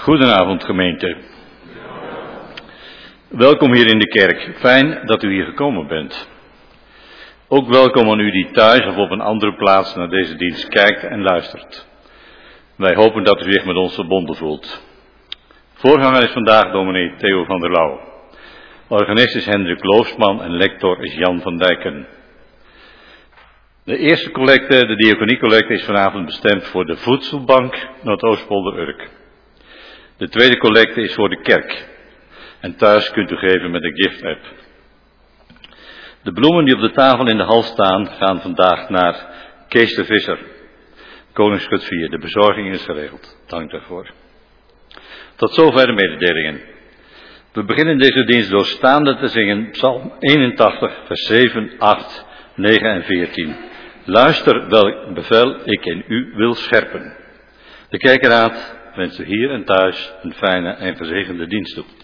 Goedenavond gemeente. Welkom hier in de kerk. Fijn dat u hier gekomen bent. Ook welkom aan u die thuis of op een andere plaats naar deze dienst kijkt en luistert. Wij hopen dat u zich met ons verbonden voelt. Voorganger is vandaag dominee Theo van der Lauw. Organist is Hendrik Loofsman en lector is Jan van Dijken. De eerste collecte, de diaconiecollecte, is vanavond bestemd voor de voedselbank Noordoostpolder-Urk. De tweede collecte is voor de kerk. En thuis kunt u geven met de gift-app. De bloemen die op de tafel in de hal staan, gaan vandaag naar Kees de Visser. Koningsschut 4. De bezorging is geregeld. Dank daarvoor. Tot zover de mededelingen. We beginnen deze dienst door staande te zingen Psalm 81, vers 7, 8, 9 en 14. Luister welk bevel ik in u wil scherpen. De kerkenraad wenst u hier en thuis een fijne en gezegende dienst toe.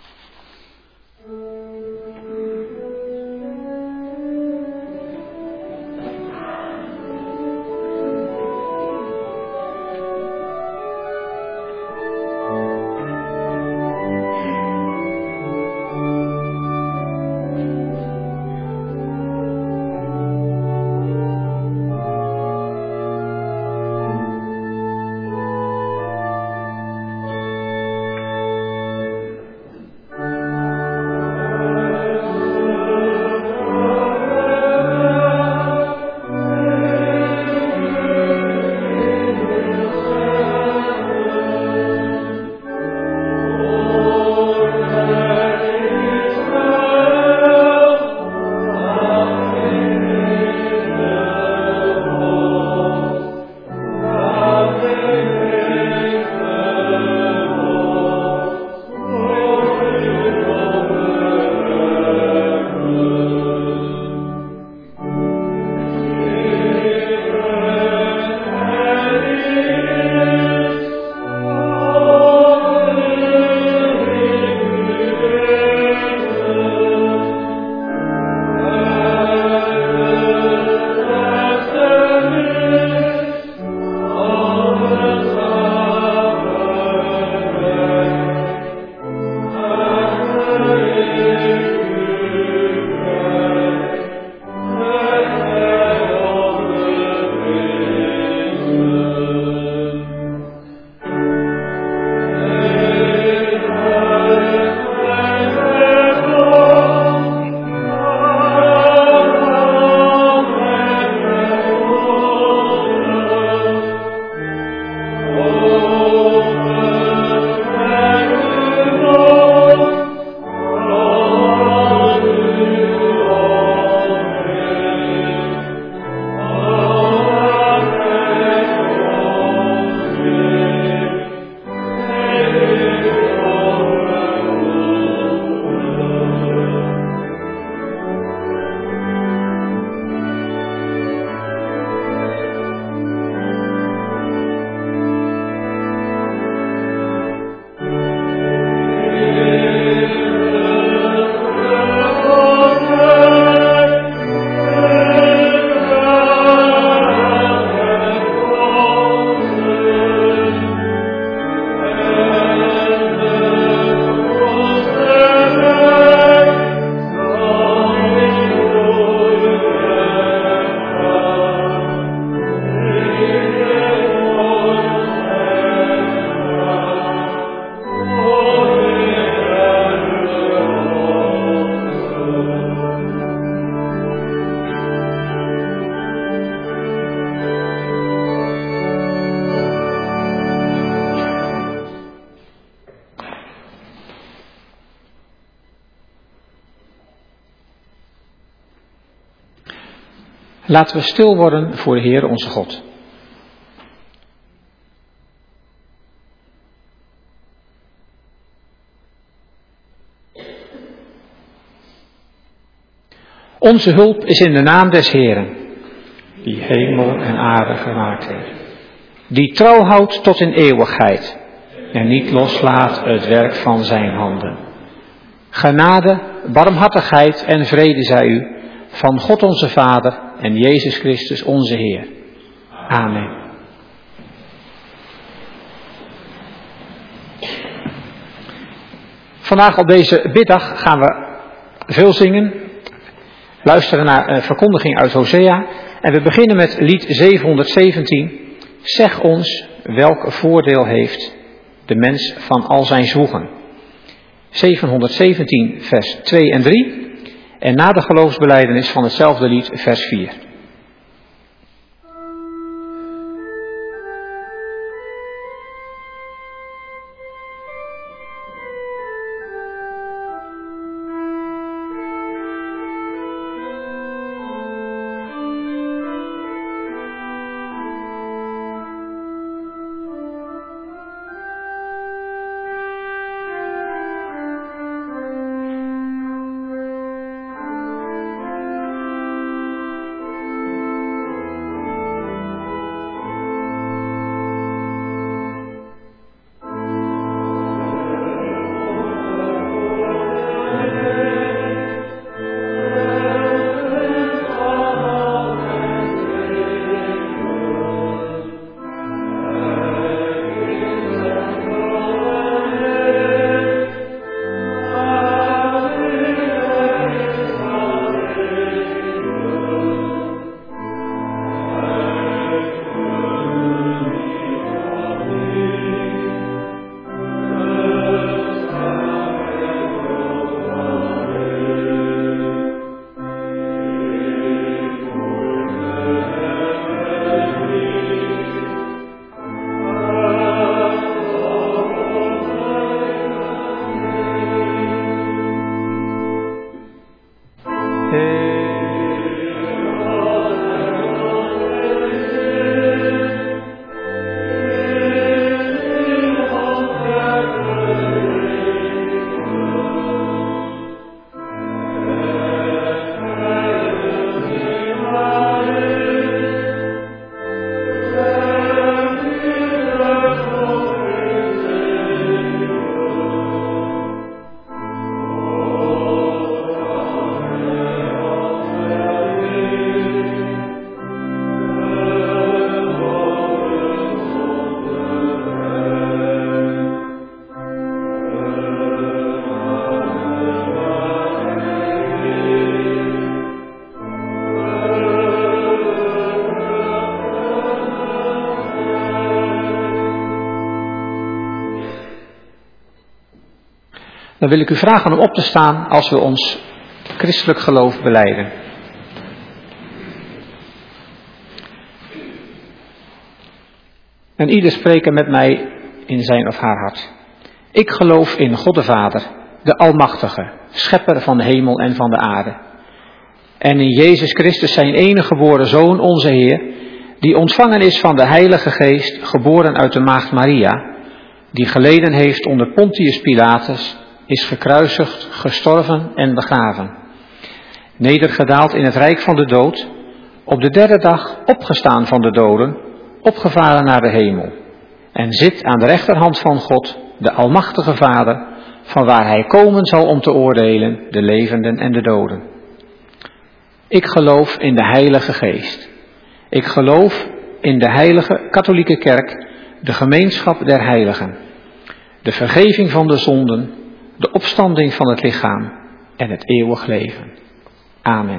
Laten we stil worden voor de Heer onze God. Onze hulp is in de naam des Heeren, die hemel en aarde gemaakt heeft, die trouw houdt tot in eeuwigheid en niet loslaat het werk van zijn handen. Genade, barmhartigheid en vrede zij u van God onze Vader en Jezus Christus onze Heer. Amen. Vandaag op deze biddag gaan we veel zingen, luisteren naar een verkondiging uit Hosea. En we beginnen met lied 717. Zeg ons welk voordeel heeft de mens van al zijn zwoegen. 717 vers 2 en 3. En na de geloofsbelijdenis van hetzelfde lied vers 4. Dan wil ik u vragen om op te staan als we ons christelijk geloof belijden. En ieder spreken met mij in zijn of haar hart. Ik geloof in God de Vader, de Almachtige, schepper van de hemel en van de aarde. En in Jezus Christus zijn enige geboren Zoon, onze Heer, die ontvangen is van de Heilige Geest, geboren uit de maagd Maria, die geleden heeft onder Pontius Pilatus, is gekruisigd, gestorven en begraven. Nedergedaald in het rijk van de dood, op de derde dag opgestaan van de doden, opgevaren naar de hemel. En zit aan de rechterhand van God, de Almachtige Vader, van waar hij komen zal om te oordelen de levenden en de doden. Ik geloof in de Heilige Geest. Ik geloof in de Heilige Katholieke Kerk, de gemeenschap der heiligen, de vergeving van de zonden, de opstanding van het lichaam en het eeuwig leven. Amen.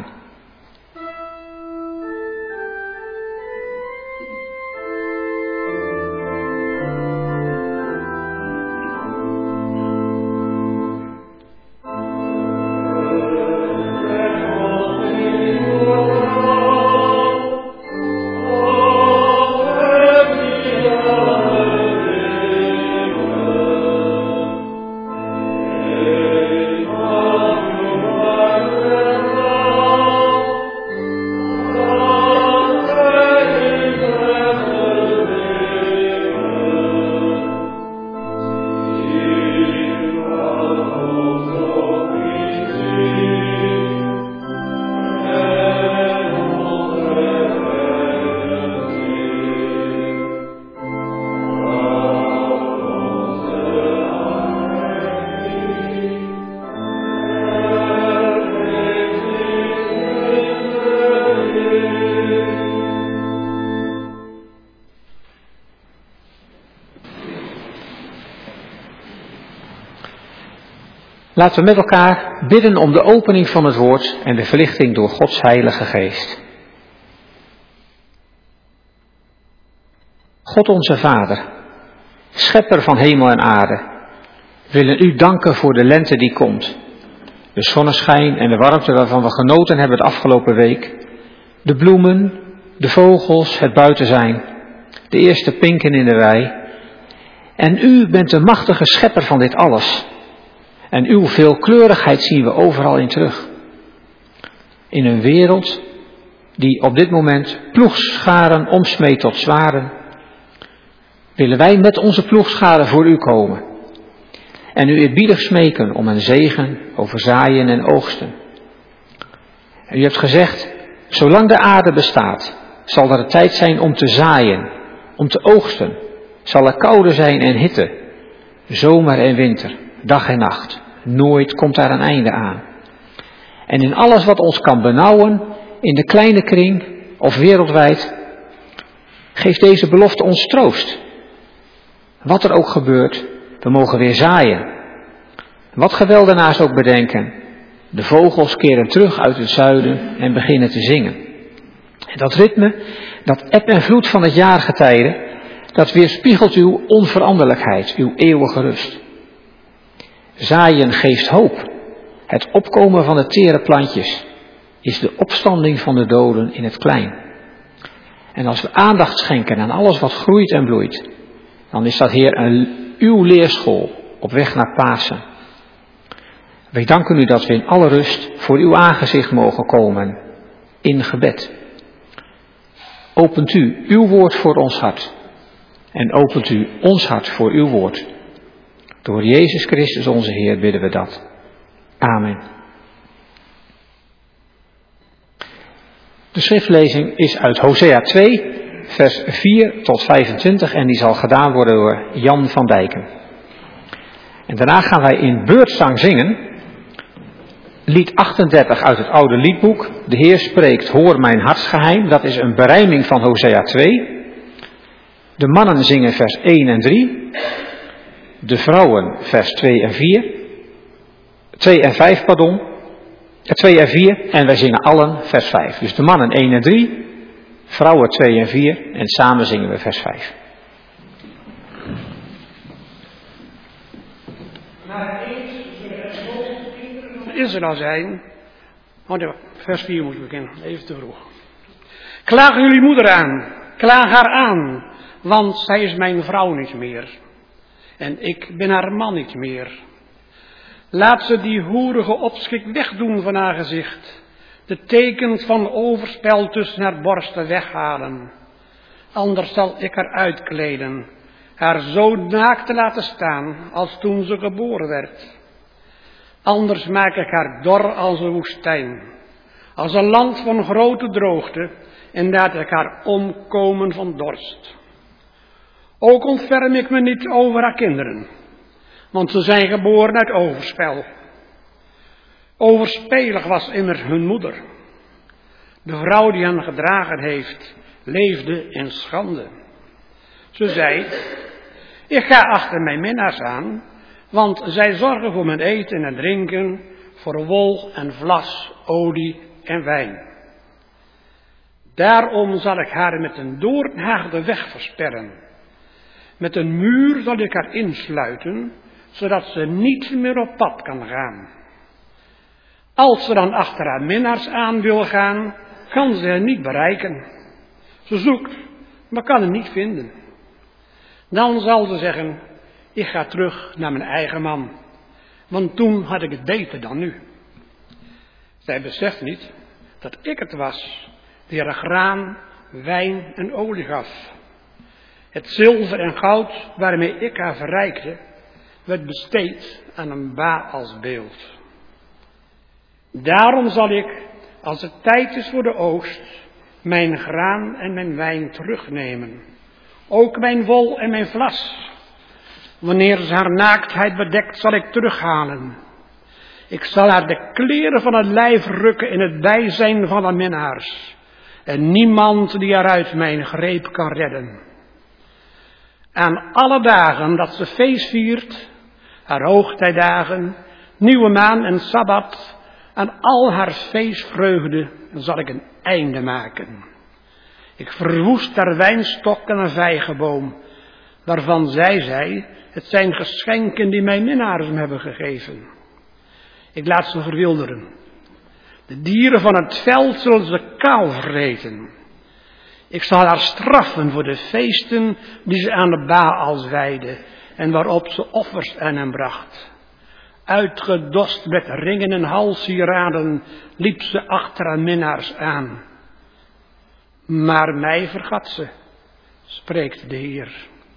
Oh Laten we met elkaar bidden om de opening van het woord en de verlichting door Gods Heilige Geest. God onze Vader, schepper van hemel en aarde, willen u danken voor de lente die komt. De zonneschijn en de warmte waarvan we genoten hebben het afgelopen week. De bloemen, de vogels, het buiten zijn, de eerste pinken in de wei. En u bent de machtige schepper van dit alles. En uw veelkleurigheid zien we overal in terug. In een wereld die op dit moment ploegscharen omsmeet tot zwaren, willen wij met onze ploegscharen voor u komen. En u eerbiedig smeken om een zegen over zaaien en oogsten. En u hebt gezegd, zolang de aarde bestaat, zal er een tijd zijn om te zaaien, om te oogsten. Zal er koude zijn en hitte, zomer en winter, dag en nacht. Nooit komt daar een einde aan. En in alles wat ons kan benauwen, in de kleine kring of wereldwijd, geeft deze belofte ons troost. Wat er ook gebeurt, we mogen weer zaaien. Wat geweldenaars ook bedenken, de vogels keren terug uit het zuiden en beginnen te zingen. En dat ritme, dat eb en vloed van het jaargetijde, dat weerspiegelt uw onveranderlijkheid, uw eeuwige rust. Zaaien geeft hoop. Het opkomen van de tere plantjes is de opstanding van de doden in het klein. En als we aandacht schenken aan alles wat groeit en bloeit, dan is dat, Heer, uw leerschool op weg naar Pasen. Wij danken u dat we in alle rust voor uw aangezicht mogen komen in gebed. Opent u uw woord voor ons hart en opent u ons hart voor uw woord. Door Jezus Christus onze Heer bidden we dat. Amen. De schriftlezing is uit Hosea 2, vers 4 tot 25 en die zal gedaan worden door Jan van Dijken. En daarna gaan wij in beurtzang zingen. Lied 38 uit het oude liedboek. De Heer spreekt, hoor mijn hartsgeheim. Dat is een berijming van Hosea 2. De mannen zingen vers 1 en 3. De vrouwen vers 2 en 4. 2 en 5, pardon. 2 en 4 en wij zingen allen vers 5. Dus de mannen 1 en 3, vrouwen 2 en 4 en samen zingen we vers 5. Israël zijn, vers 4 moet ik beginnen, even te vroeg. Klaag jullie moeder aan, klaag haar aan, want zij is mijn vrouw niet meer. En ik ben haar man niet meer. Laat ze die hoerige opschik wegdoen van haar gezicht. De tekens van overspel tussen haar borsten weghalen. Anders zal ik haar uitkleden. Haar zo naakt te laten staan als toen ze geboren werd. Anders maak ik haar dor als een woestijn. Als een land van grote droogte. En laat ik haar omkomen van dorst. Ook ontferm ik me niet over haar kinderen. Want ze zijn geboren uit overspel. Overspelig was immers hun moeder. De vrouw die hen gedragen heeft, leefde in schande. Ze zei, ik ga achter mijn minnaars aan, want zij zorgen voor mijn eten en drinken, voor wol en vlas, olie en wijn. Daarom zal ik haar met een doornhaag de weg versperren. Met een muur zal ik haar insluiten, zodat ze niet meer op pad kan gaan. Als ze dan achter haar minnaars aan wil gaan, kan ze hen niet bereiken. Ze zoekt, maar kan hem niet vinden. Dan zal ze zeggen, ik ga terug naar mijn eigen man, want toen had ik het beter dan nu. Zij beseft niet dat ik het was die haar graan, wijn en olie gaf. Het zilver en goud waarmee ik haar verrijkte, werd besteed aan een Baalsbeeld. Daarom zal ik, als het tijd is voor de oogst, mijn graan en mijn wijn terugnemen. Ook mijn wol en mijn vlas. Wanneer ze haar naaktheid bedekt, zal ik terughalen. Ik zal haar de kleren van het lijf rukken in het bijzijn van haar minnaars. En niemand die haar uit mijn greep kan redden. Aan alle dagen dat ze feest viert, haar hoogtijdagen, nieuwe maan en sabbat, aan al haar feestvreugde zal ik een einde maken. Ik verwoest haar wijnstok en een vijgenboom, waarvan zij zei, het zijn geschenken die mijn minnaars me hebben gegeven. Ik laat ze verwilderen. De dieren van het veld zullen ze kaal vreten. Ik zal haar straffen voor de feesten die ze aan de Baals wijdde en waarop ze offers aan hem bracht. Uitgedost met ringen en halssieraden liep ze achter haar minnaars aan. Maar mij vergat ze, spreekt de Heer.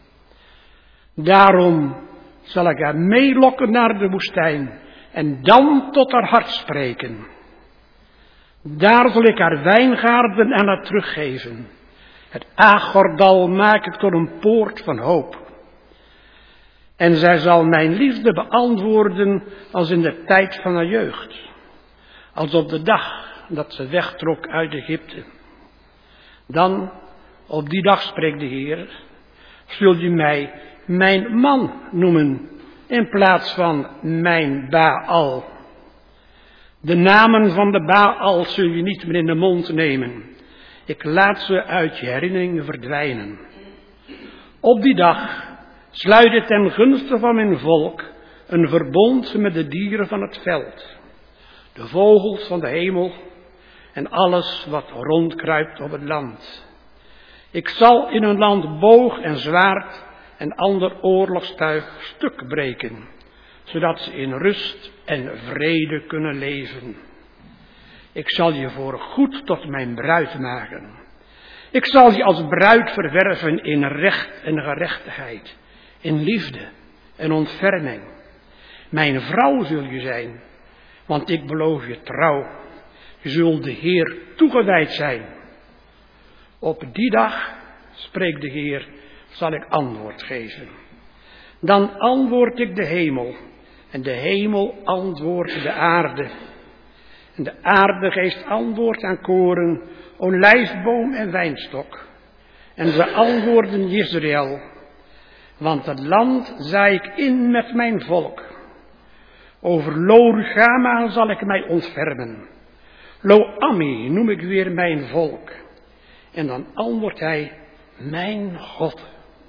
Daarom zal ik haar meelokken naar de woestijn en dan tot haar hart spreken. Daar zal ik haar wijngaarden aan haar teruggeven. Het Agordal maak ik tot een poort van hoop. En zij zal mijn liefde beantwoorden als in de tijd van haar jeugd. Als op de dag dat ze wegtrok uit Egypte. Dan, op die dag spreekt de Heer, zul je mij mijn man noemen in plaats van mijn Baal. De namen van de Baal zul je niet meer in de mond nemen. Ik laat ze uit je herinneringen verdwijnen. Op die dag sluit ik ten gunste van mijn volk een verbond met de dieren van het veld, de vogels van de hemel en alles wat rondkruipt op het land. Ik zal in hun land boog en zwaard en ander oorlogstuig stuk breken, zodat ze in rust en vrede kunnen leven. Ik zal je voor goed tot mijn bruid maken. Ik zal je als bruid verwerven in recht en gerechtigheid, in liefde en ontferming. Mijn vrouw zul je zijn, want ik beloof je trouw. Je zult de Heer toegewijd zijn. Op die dag, spreekt de Heer, zal ik antwoord geven. Dan antwoord ik de hemel en de hemel antwoordt de aarde. En de aarde geeft antwoord aan koren, olijfboom en wijnstok. En ze antwoorden Israël, want het land zaai ik in met mijn volk. Over Lo-Rugamah zal ik mij ontfermen. Lo-Ammi noem ik weer mijn volk. En dan antwoordt hij, mijn God.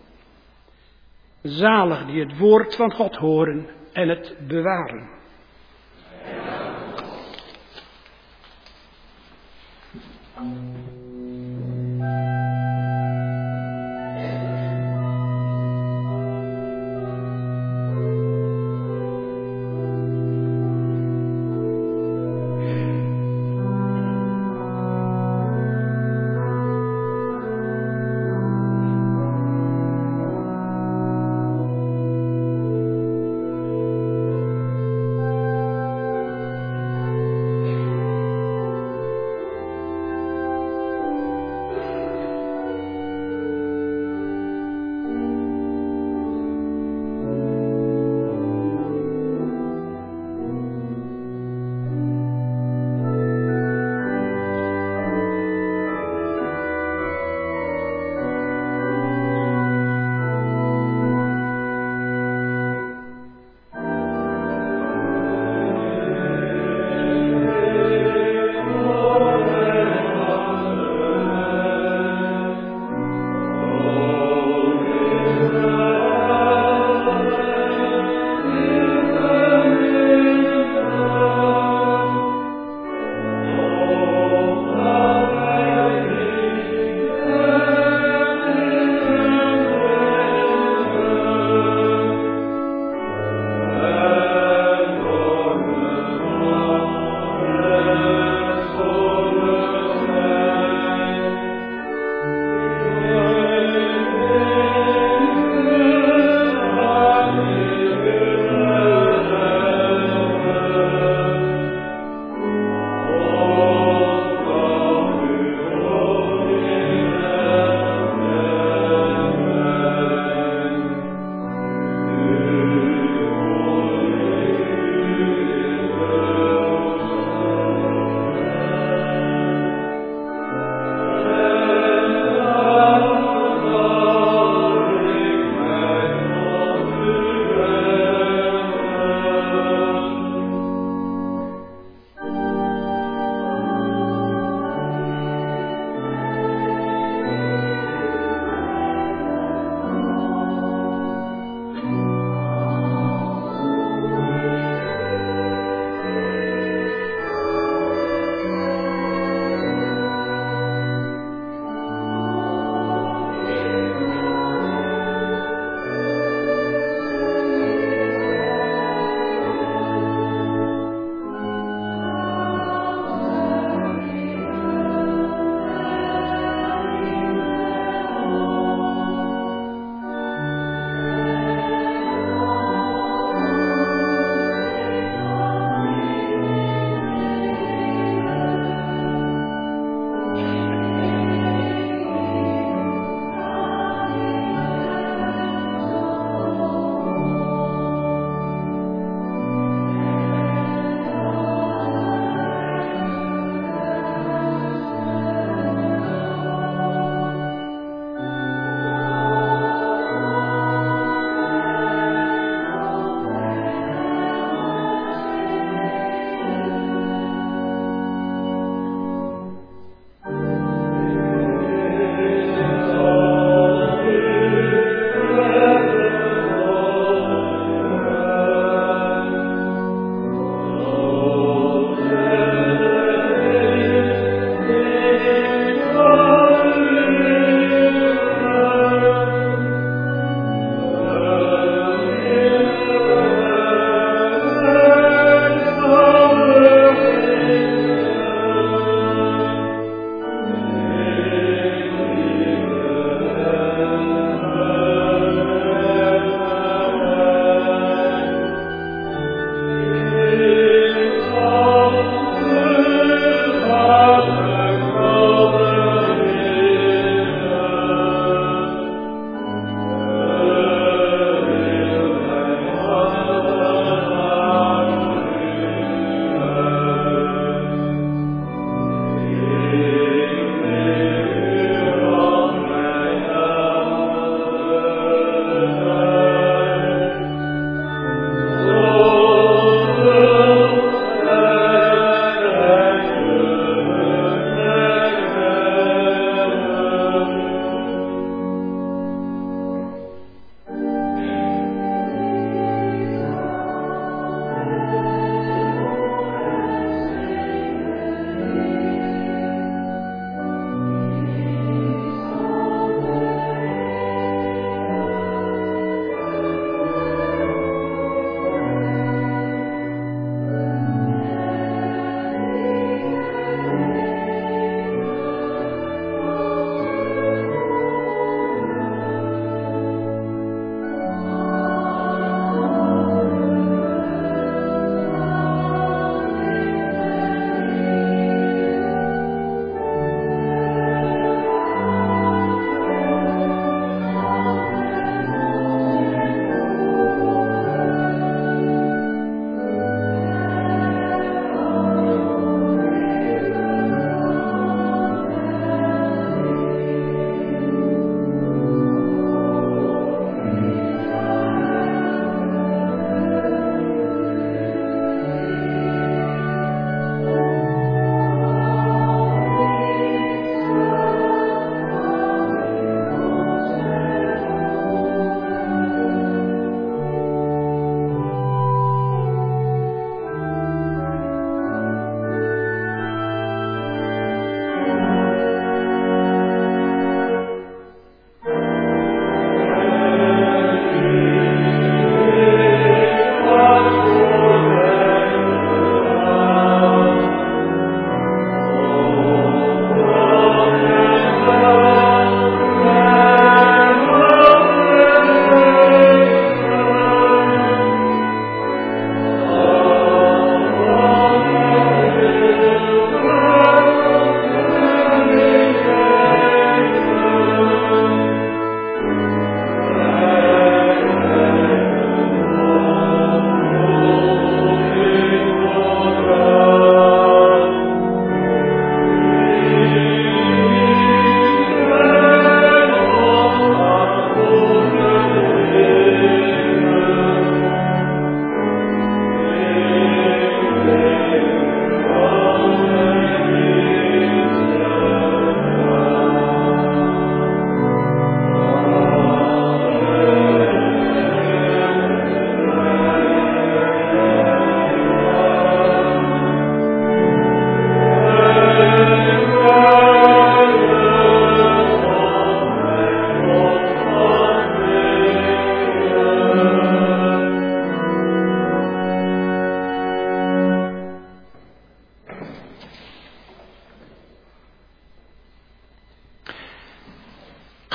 Zalig die het woord van God horen en het bewaren.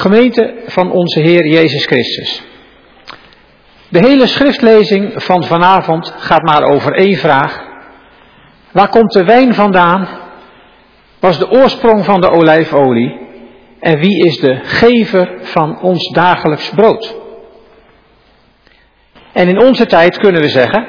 Gemeente van onze Heer Jezus Christus. De hele schriftlezing van vanavond gaat maar over één vraag. Waar komt de wijn vandaan? Was de oorsprong van de olijfolie? En wie is de gever van ons dagelijks brood? En in onze tijd kunnen we zeggen,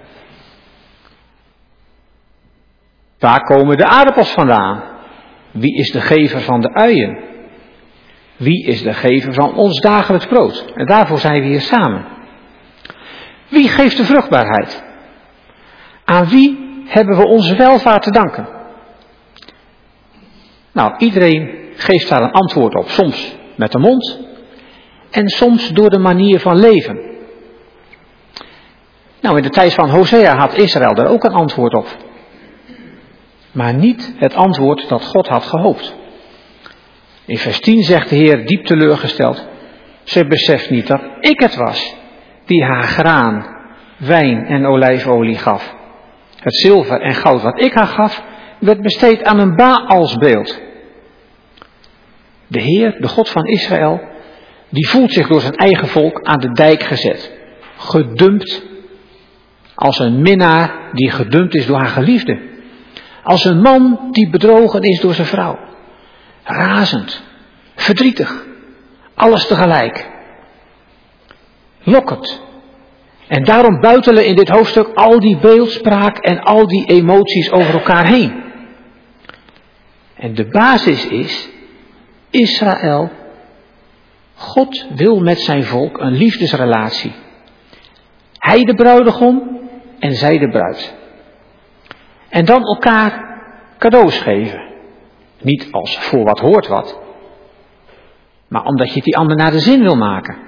waar komen de aardappels vandaan? Wie is de gever van de uien? Wie is de gever van ons dagelijks brood? En daarvoor zijn we hier samen. Wie geeft de vruchtbaarheid? Aan wie hebben we onze welvaart te danken? Nou, iedereen geeft daar een antwoord op. Soms met de mond en soms door de manier van leven. Nou, in de tijd van Hosea had Israël daar ook een antwoord op. Maar niet het antwoord dat God had gehoopt. In vers 10 zegt de Heer diep teleurgesteld: ze beseft niet dat ik het was die haar graan, wijn en olijfolie gaf. Het zilver en goud wat ik haar gaf, werd besteed aan een Baalsbeeld. De Heer, de God van Israël, die voelt zich door zijn eigen volk aan de dijk gezet. Gedumpt. Als een minnaar die gedumpt is door haar geliefde. Als een man die bedrogen is door zijn vrouw. Razend. Verdrietig. Alles tegelijk. Lokkend. En daarom buitelen in dit hoofdstuk al die beeldspraak en al die emoties over elkaar heen. En de basis is, Israël, God wil met zijn volk een liefdesrelatie. Hij de bruidegom en zij de bruid. En dan elkaar cadeaus geven. Niet als voor wat hoort wat, maar omdat je het die ander naar de zin wil maken.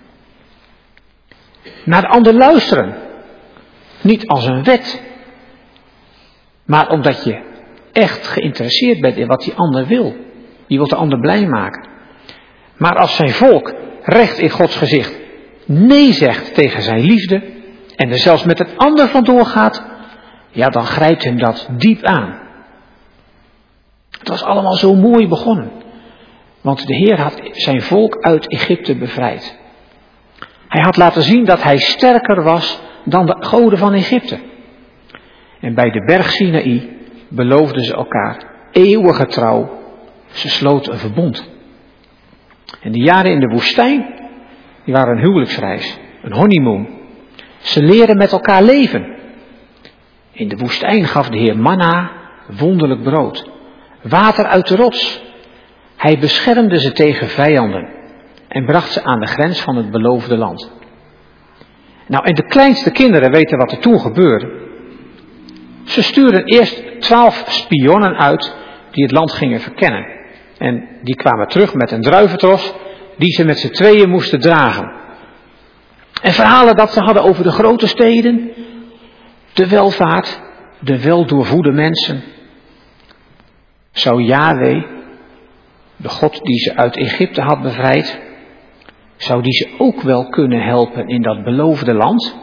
Naar de ander luisteren. Niet als een wet, maar omdat je echt geïnteresseerd bent in wat die ander wil. Je wilt de ander blij maken. Maar als zijn volk recht in Gods gezicht nee zegt tegen zijn liefde en er zelfs met het ander vandoor gaat, ja, dan grijpt hem dat diep aan. Het was allemaal zo mooi begonnen. Want de Heer had zijn volk uit Egypte bevrijd. Hij had laten zien dat hij sterker was dan de goden van Egypte. En bij de berg Sinaï beloofden ze elkaar eeuwige trouw. Ze sloten een verbond. En die jaren in de woestijn, die waren een huwelijksreis, een honeymoon. Ze leren met elkaar leven. In de woestijn gaf de Heer manna, wonderlijk brood. Water uit de rots. Hij beschermde ze tegen vijanden en bracht ze aan de grens van het beloofde land. Nou, en de kleinste kinderen weten wat er toen gebeurde. Ze stuurden eerst 12 spionnen uit die het land gingen verkennen. En die kwamen terug met een druiventros die ze met z'n tweeën moesten dragen. En verhalen dat ze hadden over de grote steden, de welvaart, de weldoorvoede mensen. Zou Yahweh, de God die ze uit Egypte had bevrijd, zou die ze ook wel kunnen helpen in dat beloofde land?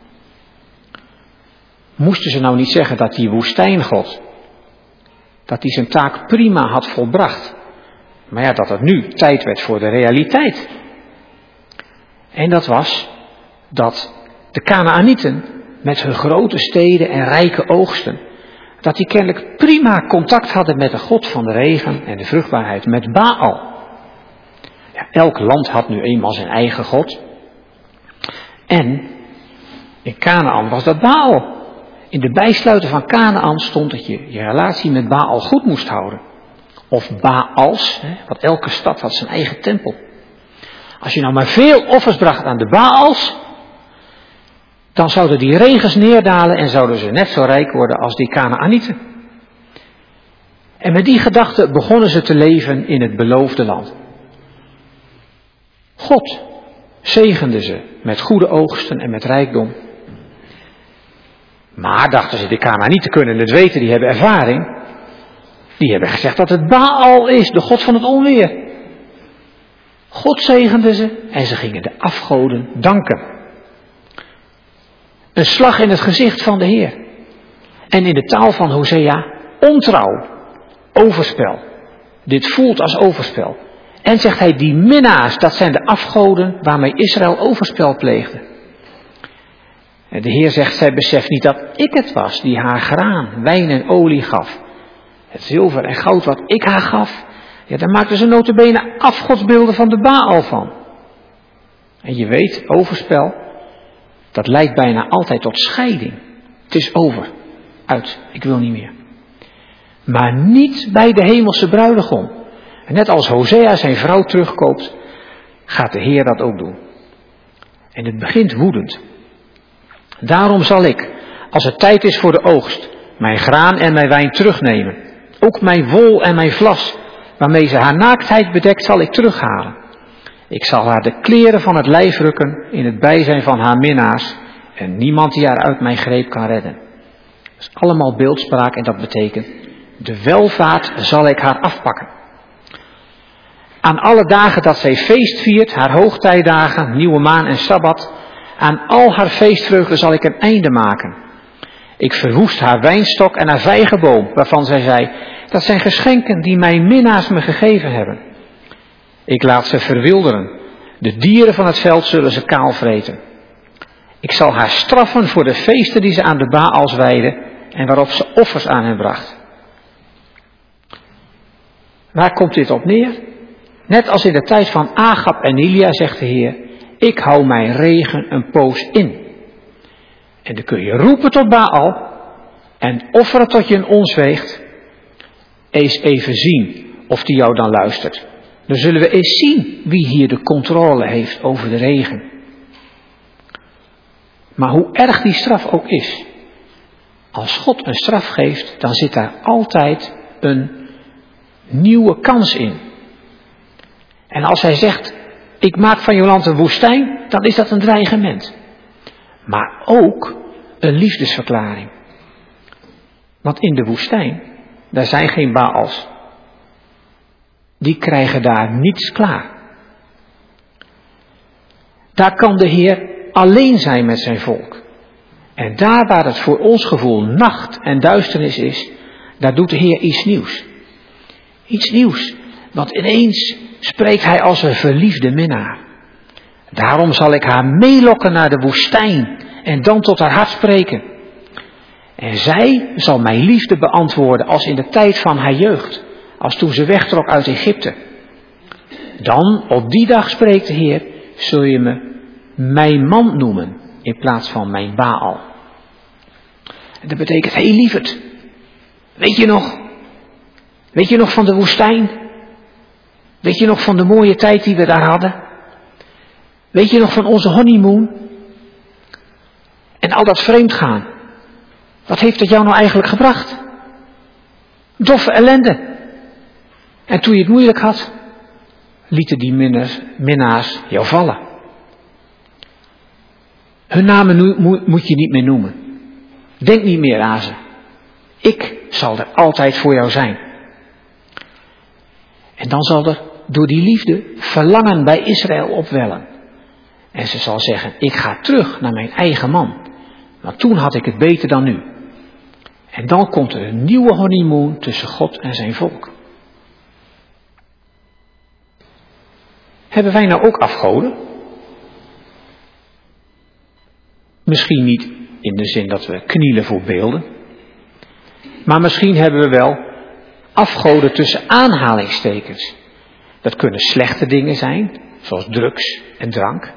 Moesten ze nou niet zeggen dat die woestijngod, dat hij zijn taak prima had volbracht, maar ja, dat het nu tijd werd voor de realiteit. En dat was dat de Kanaanieten met hun grote steden en rijke oogsten, dat die kennelijk prima contact hadden met de God van de regen en de vruchtbaarheid, met Baal. Ja, elk land had nu eenmaal zijn eigen God. En in Kanaan was dat Baal. In de bijsluiter van Kanaan stond dat je je relatie met Baal goed moest houden. Of Baals, want elke stad had zijn eigen tempel. Als je nou maar veel offers bracht aan de Baals, dan zouden die regens neerdalen en zouden ze net zo rijk worden als die Kanaanieten. En met die gedachte begonnen ze te leven in het beloofde land. God zegende ze met goede oogsten en met rijkdom. Maar dachten ze, de Kanaanieten kunnen het weten, die hebben ervaring. Die hebben gezegd dat het Baal is, de god van het onweer. God zegende ze en ze gingen de afgoden danken. Een slag in het gezicht van de Heer. En in de taal van Hosea, ontrouw, overspel. Dit voelt als overspel. En zegt hij, die minnaars, dat zijn de afgoden waarmee Israël overspel pleegde. En de Heer zegt, zij beseft niet dat ik het was die haar graan, wijn en olie gaf. Het zilver en goud wat ik haar gaf, ja, daar maakten ze nota bene afgodsbeelden van de Baal van. En je weet, overspel, dat leidt bijna altijd tot scheiding. Het is over, uit, ik wil niet meer. Maar niet bij de hemelse bruidegom. En net als Hosea zijn vrouw terugkoopt, gaat de Heer dat ook doen. En het begint woedend. Daarom zal ik, als het tijd is voor de oogst, mijn graan en mijn wijn terugnemen. Ook mijn wol en mijn vlas, waarmee ze haar naaktheid bedekt, zal ik terughalen. Ik zal haar de kleren van het lijf rukken in het bijzijn van haar minnaars. En niemand die haar uit mijn greep kan redden. Dat is allemaal beeldspraak en dat betekent, de welvaart zal ik haar afpakken. Aan alle dagen dat zij feest viert, haar hoogtijdagen, nieuwe maan en sabbat, aan al haar feestvreugde zal ik een einde maken. Ik verwoest haar wijnstok en haar vijgenboom, waarvan zij zei, dat zijn geschenken die mijn minnaars me gegeven hebben. Ik laat ze verwilderen. De dieren van het veld zullen ze kaal vreten. Ik zal haar straffen voor de feesten die ze aan de Baals wijdde en waarop ze offers aan hen bracht. Waar komt dit op neer? Net als in de tijd van Agab en Elia, zegt de Heer, ik hou mijn regen een poos in. En dan kun je roepen tot Baal en offeren tot je een ons weegt. Eens even zien of die jou dan luistert. Dan zullen we eens zien wie hier de controle heeft over de regen. Maar hoe erg die straf ook is, als God een straf geeft, dan zit daar altijd een nieuwe kans in. En als hij zegt, ik maak van je land een woestijn, dan is dat een dreigement. Maar ook een liefdesverklaring. Want in de woestijn, daar zijn geen Baals. Die krijgen daar niets klaar. Daar kan de Heer alleen zijn met zijn volk. En daar waar het voor ons gevoel nacht en duisternis is, daar doet de Heer iets nieuws. Iets nieuws, want ineens spreekt hij als een verliefde minnaar. Daarom zal ik haar meelokken naar de woestijn en dan tot haar hart spreken. En zij zal mijn liefde beantwoorden als in de tijd van haar jeugd, als toen ze wegtrok uit Egypte. Dan, op die dag spreekt de Heer, zul je me mijn man noemen in plaats van mijn Baal. En dat betekent, hé lieverd, weet je nog? Weet je nog van de woestijn? Weet je nog van de mooie tijd die we daar hadden? Weet je nog van onze honeymoon? En al dat vreemdgaan. Wat heeft dat jou nou eigenlijk gebracht? Doffe ellende. En toen je het moeilijk had, lieten die minnaars jou vallen. Hun namen moet je niet meer noemen. Denk niet meer aan ze. Ik zal er altijd voor jou zijn. En dan zal er door die liefde verlangen bij Israël opwellen. En ze zal zeggen, ik ga terug naar mijn eigen man. Want toen had ik het beter dan nu. En dan komt er een nieuwe honeymoon tussen God en zijn volk. Hebben wij nou ook afgoden? Misschien niet in de zin dat we knielen voor beelden. Maar misschien hebben we wel afgoden tussen aanhalingstekens. Dat kunnen slechte dingen zijn, zoals drugs en drank.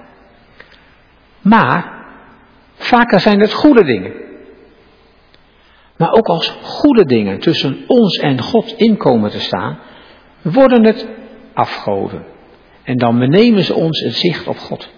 Maar vaker zijn het goede dingen. Maar ook als goede dingen tussen ons en God in komen te staan, worden het afgoden. En dan benemen ze ons het zicht op God.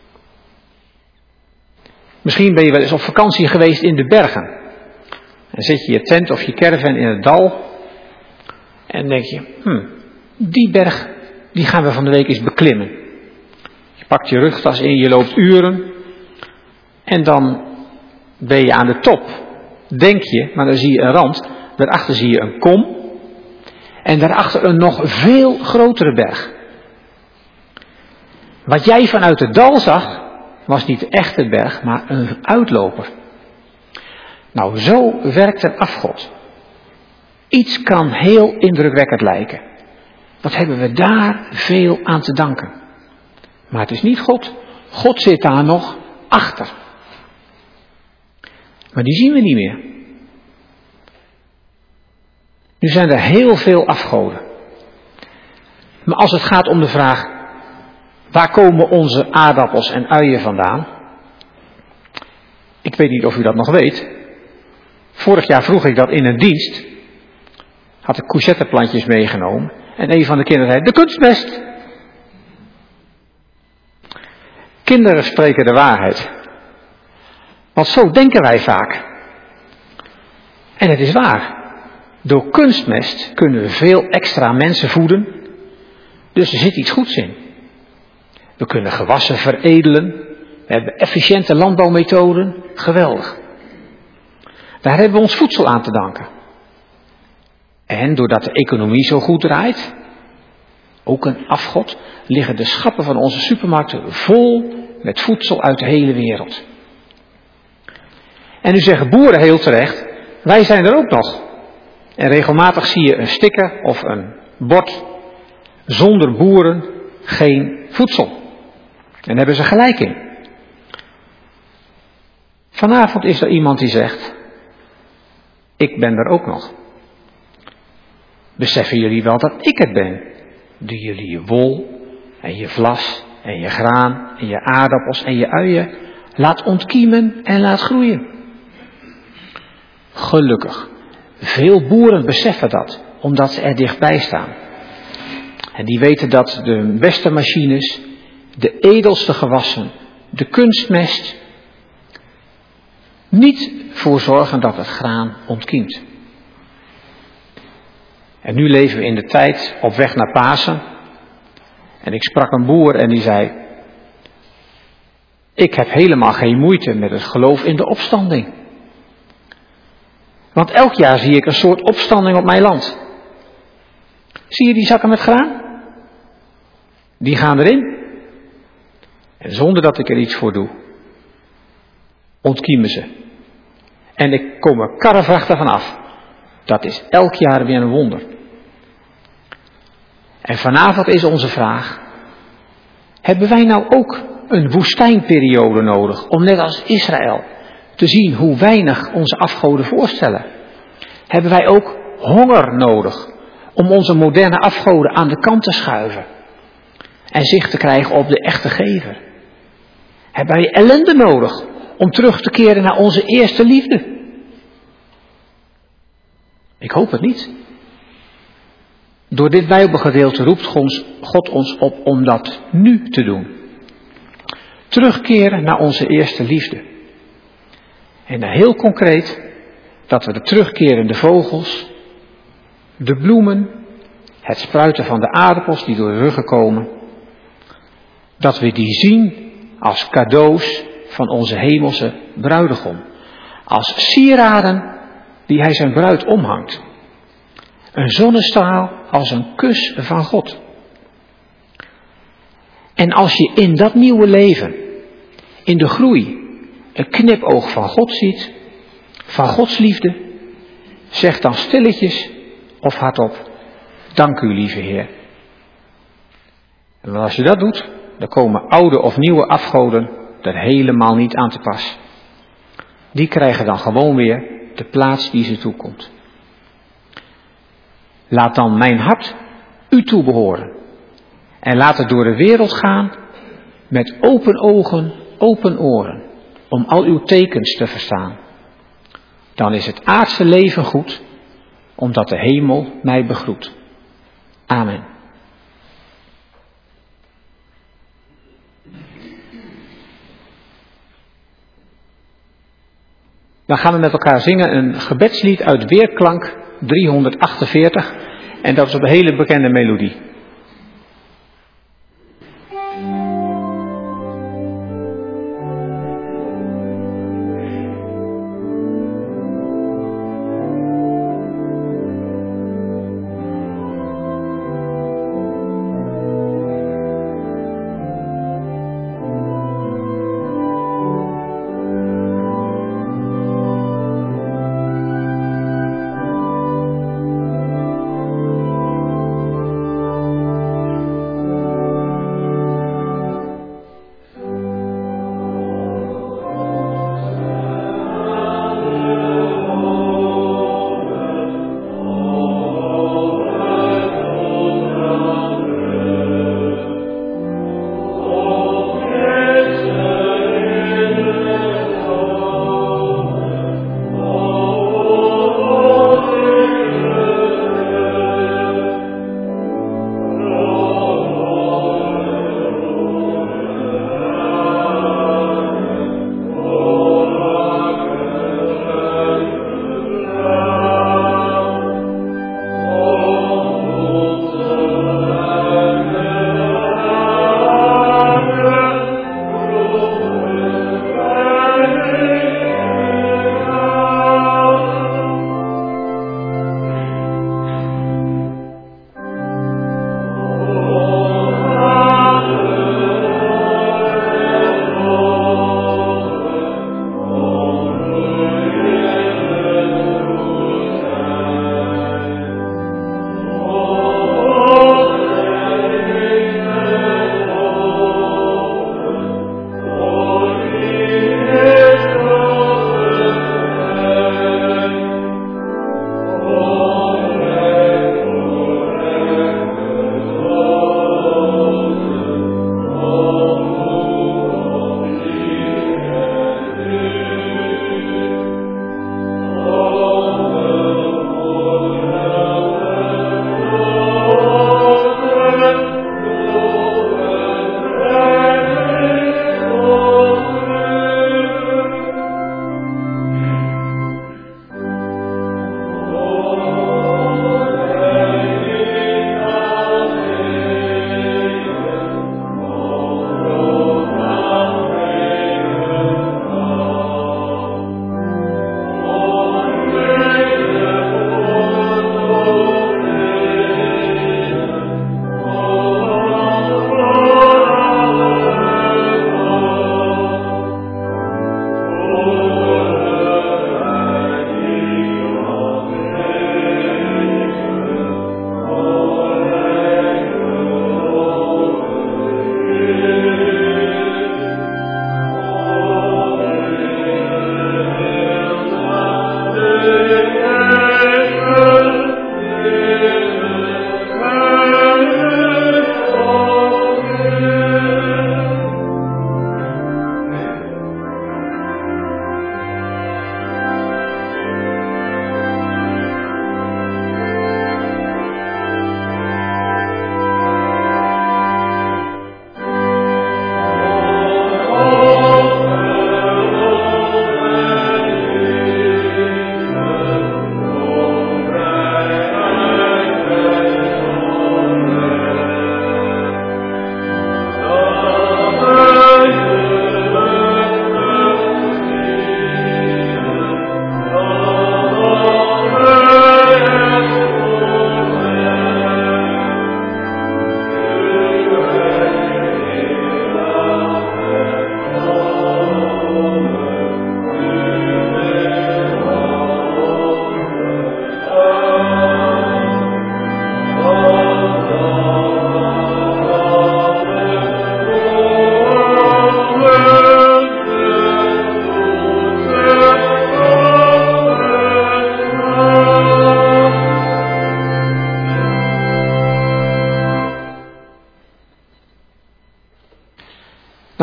Misschien ben je wel eens op vakantie geweest in de bergen. Dan zet je je tent of je caravan in het dal. En denk je, die berg, die gaan we van de week eens beklimmen. Je pakt je rugtas in, je loopt uren. En dan ben je aan de top. Denk je, maar dan zie je een rand. Daarachter zie je een kom. En daarachter een nog veel grotere berg. Wat jij vanuit het dal zag, was niet de echte berg, maar een uitloper. Nou, zo werkt een afgod. Iets kan heel indrukwekkend lijken. Wat hebben we daar veel aan te danken. Maar het is niet God. God zit daar nog achter. Maar die zien we niet meer. Nu zijn er heel veel afgoden. Maar als het gaat om de vraag, waar komen onze aardappels en uien vandaan? Ik weet niet of u dat nog weet. Vorig jaar vroeg ik dat in een dienst. Had ik courgetteplantjes meegenomen. En een van de kinderen zei, de kunstmest. Kinderen spreken de waarheid. Want zo denken wij vaak. En het is waar. Door kunstmest kunnen we veel extra mensen voeden. Dus er zit iets goeds in. We kunnen gewassen veredelen. We hebben efficiënte landbouwmethoden. Geweldig. Daar hebben we ons voedsel aan te danken. En doordat de economie zo goed draait, ook een afgod, liggen de schappen van onze supermarkten vol met voedsel uit de hele wereld. En nu zeggen boeren heel terecht, wij zijn er ook nog. En regelmatig zie je een sticker of een bord, zonder boeren geen voedsel. En daar hebben ze gelijk in. Vanavond is er iemand die zegt, ik ben er ook nog. Beseffen jullie wel dat ik het ben, die jullie je wol en je vlas en je graan en je aardappels en je uien laat ontkiemen en laat groeien? Gelukkig, veel boeren beseffen dat, omdat ze er dichtbij staan. En die weten dat de beste machines, de edelste gewassen, de kunstmest, niet voor zorgen dat het graan ontkiemt. En nu leven we in de tijd op weg naar Pasen. En ik sprak een boer en die zei, ik heb helemaal geen moeite met het geloof in de opstanding. Want elk jaar zie ik een soort opstanding op mijn land. Zie je die zakken met graan? Die gaan erin. En zonder dat ik er iets voor doe, ontkiemen ze. En ik kom er karrevrachten van af. Dat is elk jaar weer een wonder. En vanavond is onze vraag, hebben wij nou ook een woestijnperiode nodig om net als Israël te zien hoe weinig onze afgoden voorstellen? Hebben wij ook honger nodig om onze moderne afgoden aan de kant te schuiven en zicht te krijgen op de echte gever? Hebben wij ellende nodig om terug te keren naar onze eerste liefde? Ik hoop het niet. Door dit Bijbelgedeelte roept God ons op om dat nu te doen. Terugkeren naar onze eerste liefde. En dan heel concreet dat we de terugkerende vogels, de bloemen, het spruiten van de aardappels die door de ruggen komen, dat we die zien als cadeaus van onze hemelse bruidegom. Als sieraden die hij zijn bruid omhangt. Een zonnestraal als een kus van God. En als je in dat nieuwe leven, in de groei, een knipoog van God ziet, van Gods liefde, zeg dan stilletjes of hardop, dank u lieve Heer. En als je dat doet, dan komen oude of nieuwe afgoden er helemaal niet aan te pas. Die krijgen dan gewoon weer de plaats die ze toekomt. Laat dan mijn hart u toebehoren. En laat het door de wereld gaan met open ogen, open oren, om al uw tekens te verstaan. Dan is het aardse leven goed, omdat de hemel mij begroet. Amen. Dan gaan we met elkaar zingen een gebedslied uit Weerklank 348. En dat is op een hele bekende melodie.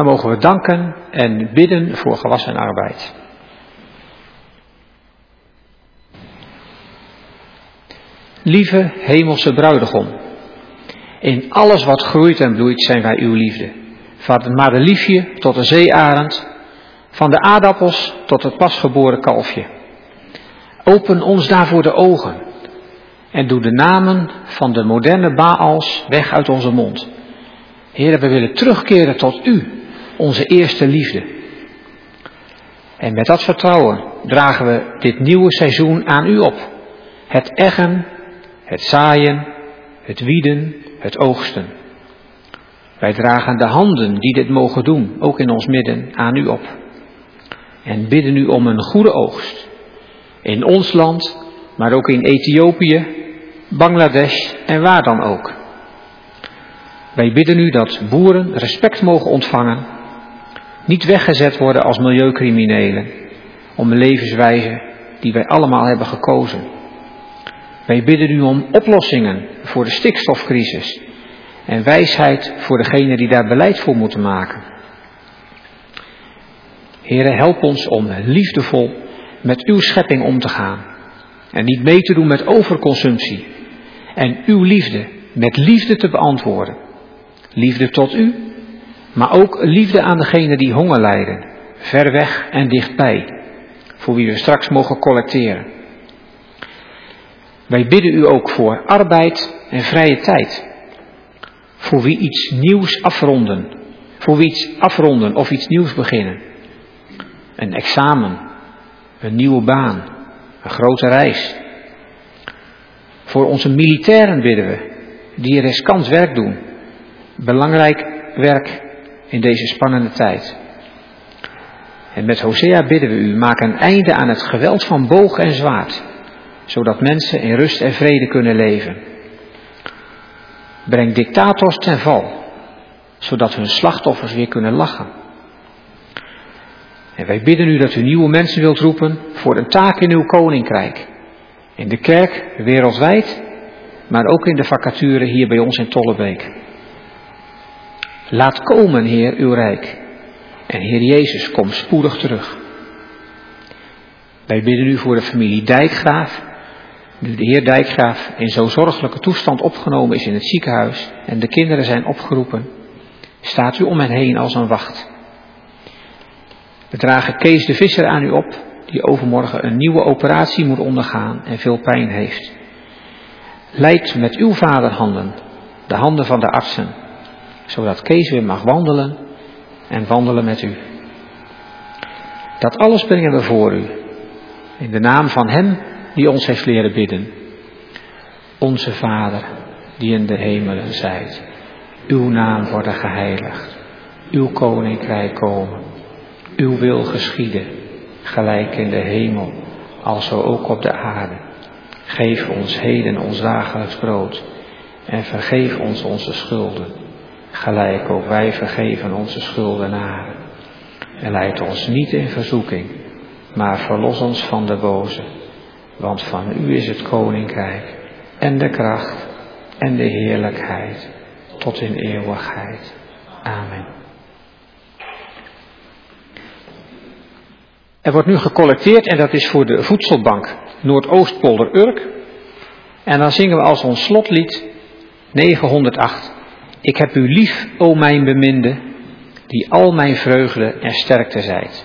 dan mogen we danken en bidden voor gewassen arbeid. Lieve hemelse bruidegom, in alles wat groeit en bloeit zijn wij uw liefde. Van het madeliefje tot de zeearend, van de aardappels tot het pasgeboren kalfje. Open ons daarvoor de ogen en doe de namen van de moderne Baals weg uit onze mond. Heer, we willen terugkeren tot u, onze eerste liefde. En met dat vertrouwen dragen we dit nieuwe seizoen aan u op. Het eggen, het zaaien, het wieden, het oogsten. Wij dragen de handen die dit mogen doen, ook in ons midden, aan u op. En bidden u om een goede oogst. In ons land, maar ook in Ethiopië, Bangladesh en waar dan ook. Wij bidden u dat boeren respect mogen ontvangen, niet weggezet worden als milieucriminelen, om een levenswijze die wij allemaal hebben gekozen. Wij bidden u om oplossingen voor de stikstofcrisis en wijsheid voor degenen die daar beleid voor moeten maken. Heere, help ons om liefdevol met uw schepping om te gaan en niet mee te doen met overconsumptie en uw liefde met liefde te beantwoorden. Liefde tot u, maar ook liefde aan degenen die honger lijden, ver weg en dichtbij, voor wie we straks mogen collecteren. Wij bidden u ook voor arbeid en vrije tijd, voor wie iets nieuws afronden, of iets nieuws beginnen. Een examen, een nieuwe baan, een grote reis. Voor onze militairen bidden we, die riskant werk doen. Belangrijk werk in deze spannende tijd. En met Hosea bidden we u, maak een einde aan het geweld van boog en zwaard, zodat mensen in rust en vrede kunnen leven. Breng dictators ten val, zodat hun slachtoffers weer kunnen lachen. En wij bidden u dat u nieuwe mensen wilt roepen voor een taak in uw koninkrijk. In de kerk wereldwijd, maar ook in de vacature hier bij ons in Tollebeek. Laat komen, Heer, uw rijk. En Heer Jezus, kom spoedig terug. Wij bidden u voor de familie Dijkgraaf. Nu de heer Dijkgraaf in zo'n zorgelijke toestand opgenomen is in het ziekenhuis en de kinderen zijn opgeroepen, staat u om hen heen als een wacht. We dragen Kees de Visser aan u op, die overmorgen een nieuwe operatie moet ondergaan en veel pijn heeft. Leid met uw vaderhanden, de handen van de artsen, zodat Kees weer mag wandelen en wandelen met u. Dat alles brengen we voor u, in de naam van hem die ons heeft leren bidden. Onze Vader, die in de hemelen zijt, uw naam worden geheiligd, uw koninkrijk komen, uw wil geschieden, gelijk in de hemel, alzo ook op de aarde. Geef ons heden ons dagelijks brood en vergeef ons onze schulden, gelijk ook wij vergeven onze schuldenaren. En leid ons niet in verzoeking, maar verlos ons van de boze. Want van u is het koninkrijk en de kracht en de heerlijkheid tot in eeuwigheid. Amen. Er wordt nu gecollecteerd en dat is voor de voedselbank Noordoostpolder Urk. En dan zingen we als ons slotlied 908. Ik heb u lief, o mijn beminde, die al mijn vreugde en sterkte zijt.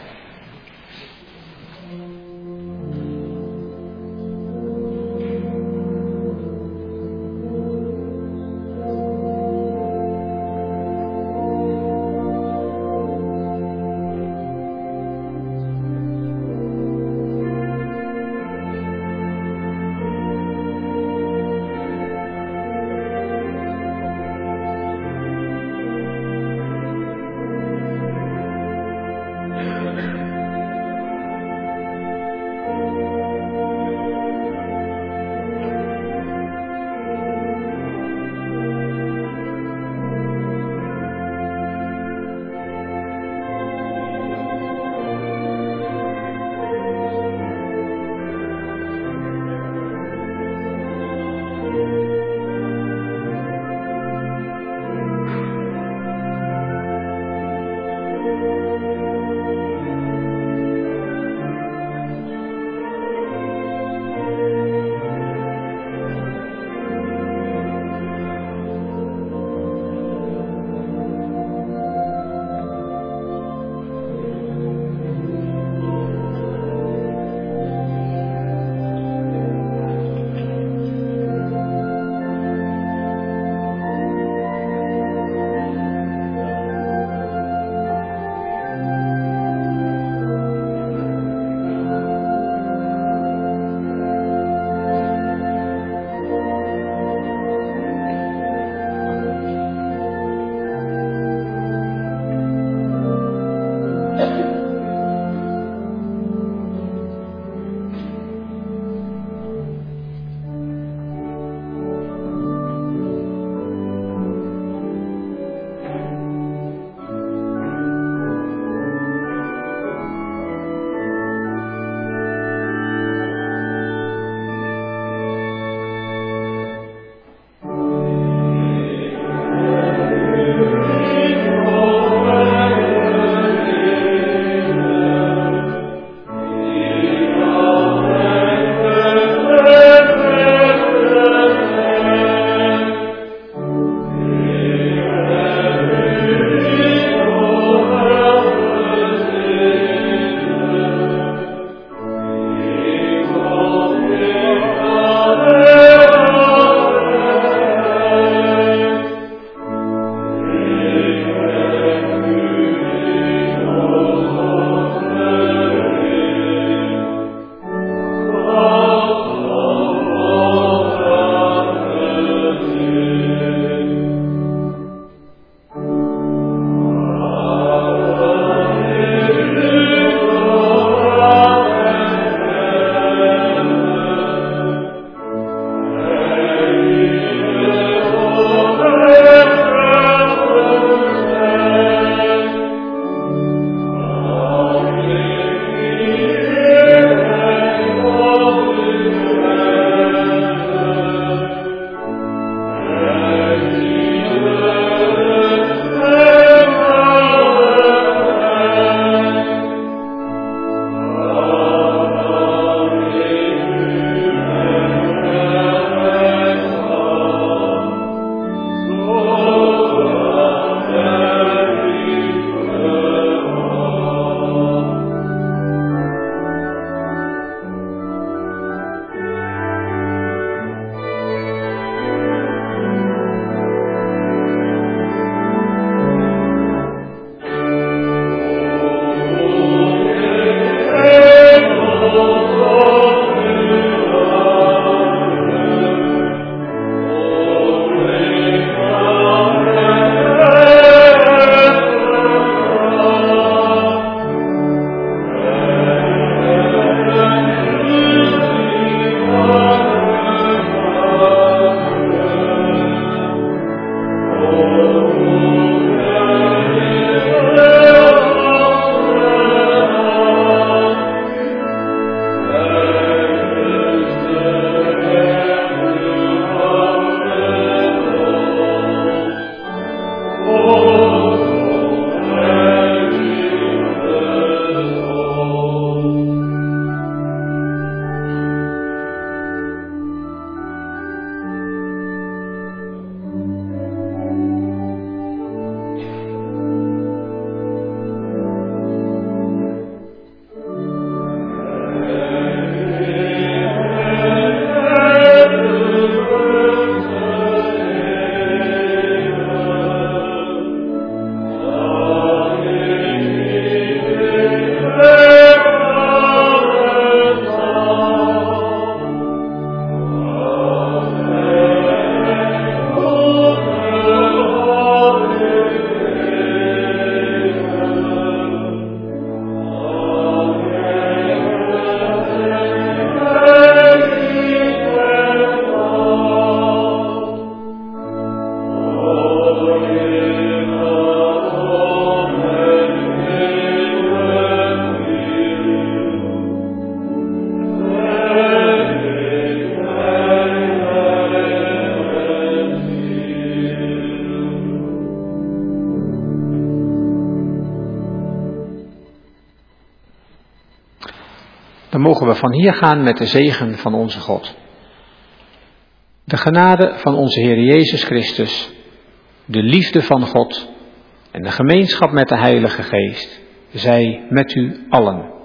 mogen we van hier gaan met de zegen van onze God. De genade van onze Heer Jezus Christus, de liefde van God en de gemeenschap met de Heilige Geest, zij met u allen.